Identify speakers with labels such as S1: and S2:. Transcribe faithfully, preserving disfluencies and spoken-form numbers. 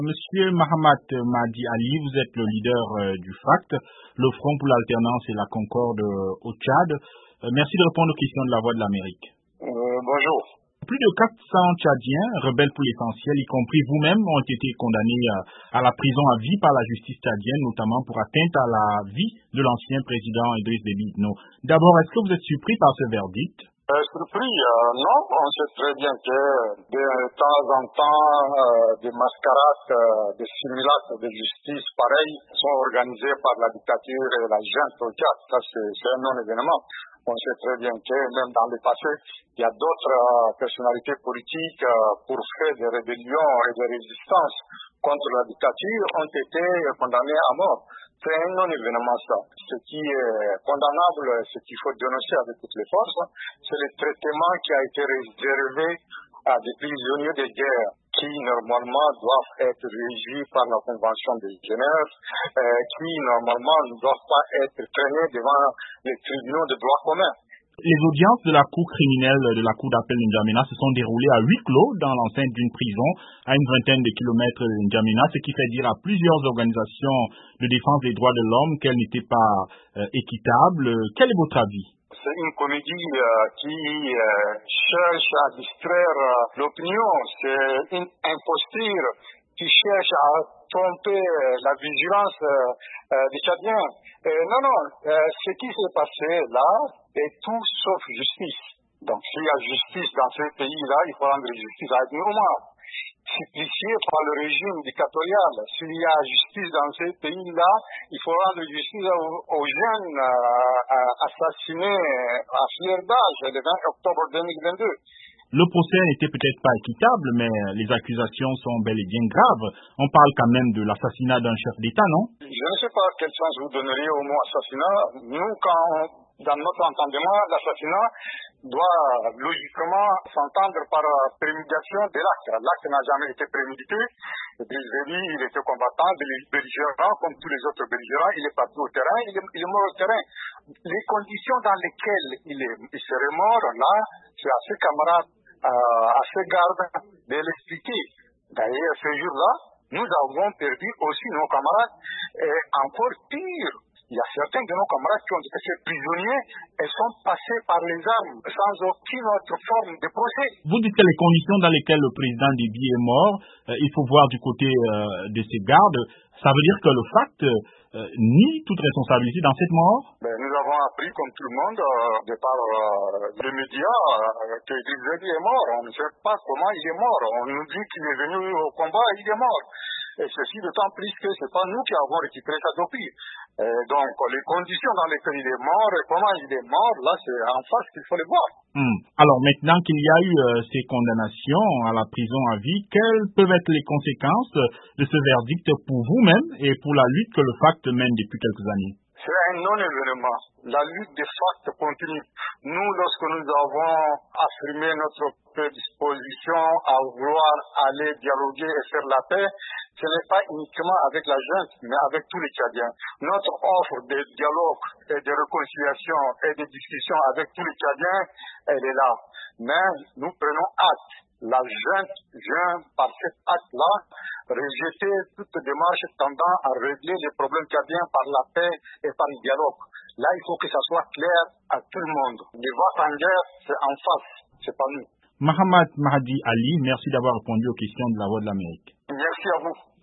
S1: Monsieur Mahamat Mahdi Ali, vous êtes le leader euh, du FACT, le Front pour l'Alternance et la Concorde euh, au Tchad. Euh, merci de répondre aux questions de la Voix de l'Amérique.
S2: Euh, bonjour.
S1: Plus de quatre cents Tchadiens, rebelles pour l'essentiel, y compris vous-même, ont été condamnés euh, à la prison à vie par la justice tchadienne, notamment pour atteinte à la vie de l'ancien président Idriss Déby Itno. D'abord, est-ce que vous êtes surpris par ce verdict?
S2: Euh, surpris, euh, non, on sait très bien que de temps en temps, euh, des mascarades, euh, des simulacres de justice pareils sont organisés par la dictature et la junte au Tchad. Ça, c'est un non-événement. On sait très bien que même dans le passé, il y a d'autres euh, personnalités politiques euh, pour faire des rébellions et des résistances contre la dictature ont été condamnées à mort. C'est un non-événement ça. Ce qui est condamnable, ce qu'il faut dénoncer avec toutes les forces, c'est le traitement qui a été réservé à des prisonniers de guerre qui normalement doivent être régis par la Convention de Genève, euh, qui normalement ne doivent pas être traînés devant les tribunaux de droit commun.
S1: Les audiences de la Cour criminelle de la Cour d'appel de N'Djamena se sont déroulées à huis clos dans l'enceinte d'une prison à une vingtaine de kilomètres de N'Djamena, ce qui fait dire à plusieurs organisations de défense des droits de l'homme qu'elles n'étaient pas euh, équitables. Quel est votre avis?
S2: C'est une comédie euh, qui euh, cherche à distraire euh, l'opinion. C'est une imposture qui cherche à tromper euh, la vigilance euh, euh, des Tchadiens. Euh, non, non, euh, ce qui s'est passé là est tout sauf justice. Donc s'il y a justice dans ce pays-là, il faut rendre justice à Edmond, supplicié par le régime dictatorial. S'il y a justice dans ce pays-là, il faut rendre justice aux, aux jeunes euh, assassinés à fleur d'âge le vingt octobre deux mille vingt-deux.
S1: Le procès n'était peut-être pas équitable, mais les accusations sont bel et bien graves. On parle quand même de l'assassinat d'un chef d'État, non?
S2: Je ne sais pas quel sens vous donneriez au mot assassinat. Nous, quand on, dans notre entendement, l'assassinat doit logiquement s'entendre par préméditation de l'acte. L'acte n'a jamais été prémédité. Idriss Déby, il était combattant, belligérant, comme tous les autres belligérants. Il est parti au terrain, il est, il est mort au terrain. Les conditions dans lesquelles il, est, il serait mort, là, c'est à ses camarades, euh, à ses gardes de l'expliquer. D'ailleurs, ce jour-là, nous avons perdu aussi nos camarades. Et encore pire, il y a certains de nos camarades qui ont été faits prisonniers et sont passés par les armes sans aucune autre forme de procès.
S1: Vous dites que les conditions dans lesquelles le président Déby est mort, euh, il faut voir du côté euh, de ses gardes. Ça veut dire que le FACT euh, nie toute responsabilité dans cette mort?
S2: Ben, nous avons appris, comme tout le monde, euh, de par euh, les médias, euh, que Idriss Déby est mort. On ne sait pas comment il est mort. On nous dit qu'il est venu au combat et il est mort. Et ceci d'autant plus que ce n'est pas nous qui avons récupéré sa copie. Et donc, les conditions dans lesquelles il est mort et comment il est mort, là, c'est en face qu'il faut les voir.
S1: Hmm. Alors, maintenant qu'il y a eu euh, ces condamnations à la prison à vie, quelles peuvent être les conséquences de ce verdict pour vous-même et pour la lutte que le FACT mène depuis quelques années?
S2: C'est un non-événement. La lutte des FACT continue. Nous, lorsque nous avons affirmé notre prédisposition à vouloir aller dialoguer et faire la paix, ce n'est pas uniquement avec la junte, mais avec tous les Tchadiens. Notre offre de dialogue et de réconciliation et de discussion avec tous les Tchadiens, elle est là. Mais nous prenons acte. La junte vient, par cet acte-là, rejeter toute démarche tendant à régler les problèmes tchadiens par la paix et par le dialogue. Là, il faut que ça soit clair à tout le monde. Les votes en guerre, c'est en face, c'est pas nous.
S1: Mahamat Mahdi Ali, merci d'avoir répondu aux questions de la Voix de l'Amérique.
S2: Merci à vous.